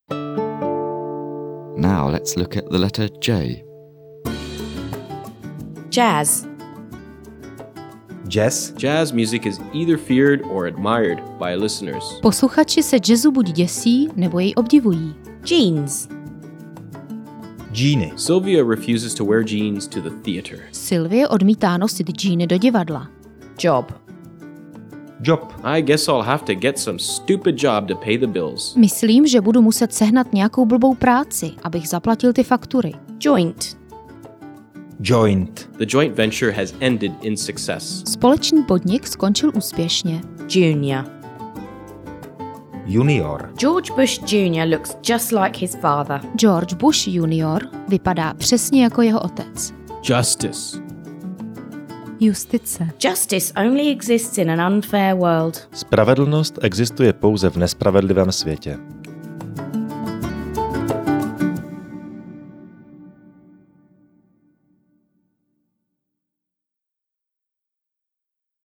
Now let's look at the letter J. Jazz. Jazz. Jazz music is either feared or admired by listeners. Posluchači se jazzu buď děsí, nebo jej obdivují. Jeans. Džíny. Sylvia refuses to wear jeans to the theater. Sylvie odmítá nosit džíny do divadla. Job. Job. I guess I'll have to get some stupid job to pay the bills. Myslím, že budu muset sehnat nějakou blbou práci, abych zaplatil ty faktury. Joint. Joint. The joint venture has ended in success. Společný podnik skončil úspěšně. Junior. Junior. George Bush Jr. looks just like his father. George Bush Jr. vypadá přesně jako jeho otec. Justice. Justice. Justice only exists in an unfair world. Spravedlnost existuje pouze v nespravedlivém světě.